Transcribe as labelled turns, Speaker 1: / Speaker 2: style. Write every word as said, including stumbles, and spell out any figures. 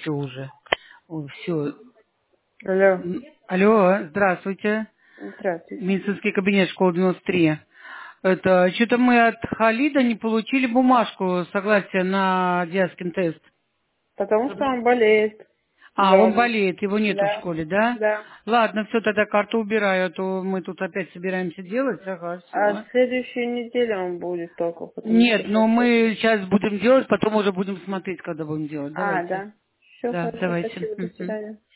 Speaker 1: все уже. Все.
Speaker 2: Алло.
Speaker 1: Алло, здравствуйте.
Speaker 2: Здравствуйте.
Speaker 1: Медицинский кабинет, школа девяносто три. Это, что-то мы от Халида не получили бумажку согласия на Диаскин тест.
Speaker 2: Потому что он болеет.
Speaker 1: А, он
Speaker 2: Дома.
Speaker 1: болеет, его нету в
Speaker 2: Да.
Speaker 1: школе, да?
Speaker 2: Да.
Speaker 1: Ладно, все, тогда карту убираю, а то мы тут опять собираемся делать. Ага,
Speaker 2: А
Speaker 1: все.
Speaker 2: в следующей неделе он будет только, потому что
Speaker 1: Нет, но
Speaker 2: сейчас.
Speaker 1: мы сейчас будем делать, потом уже будем смотреть, когда будем делать.
Speaker 2: А,
Speaker 1: Давайте.
Speaker 2: да. Все
Speaker 1: Да,
Speaker 2: хорошо,
Speaker 1: давайте.
Speaker 2: спасибо, до
Speaker 1: Мгм.
Speaker 2: свидания.